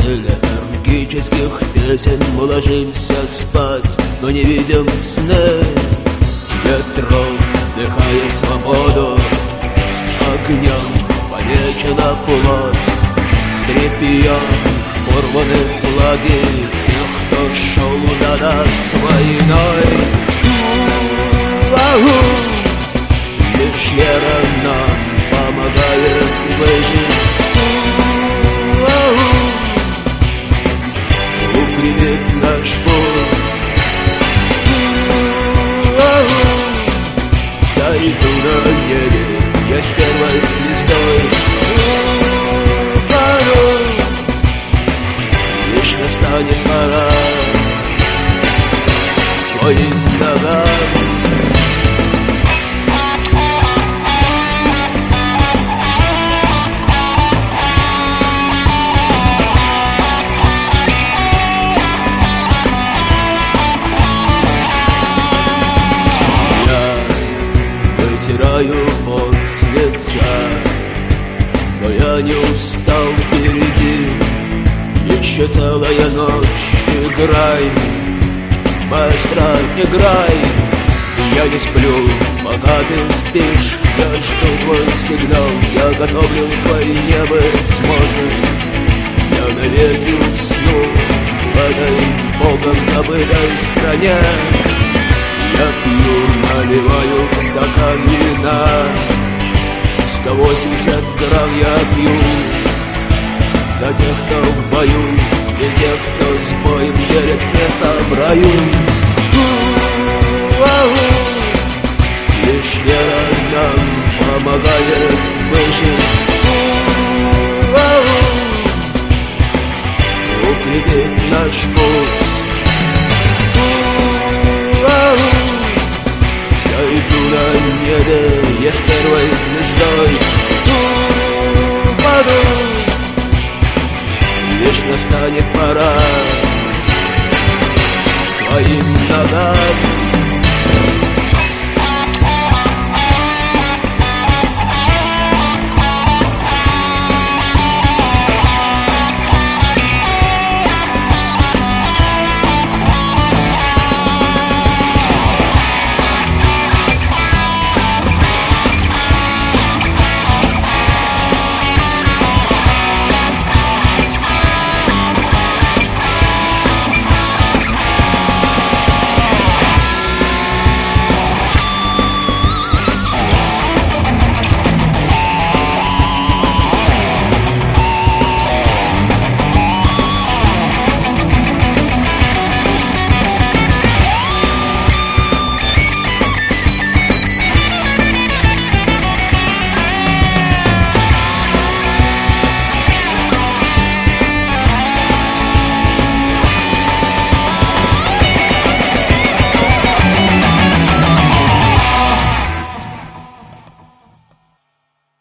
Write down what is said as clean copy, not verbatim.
ностальгических песен мы ложимся спать, но не видим сны. Ветром вдыхая свободу, огнем помечена плоть. Трепьем порваны флаги тех, кто шел на нас войной. Лишь вера нам помогает выжить. Укрепит наш путь. Я иду на небе, я с первой звездой. Лишь настанет пора твоим ногам. Вытираю пот с лица, но я не устал впереди. Еще целая ночь, играй, маэстро, играй. Я не сплю, пока ты спишь, я жду твой сигнал. Я готовлюсь к войне, быть сможет. Я навеки усну в этой богом забытой стране. Я пью, наливаю в стакан вина, 180 грамм я пью. За тех, кто в бою, и тех, кто с боем делит место в раю. Лишь вера нам помогает выжить. Укрепит наш путь. Я иду на небе, я с первой звездой. Лишь настанет пора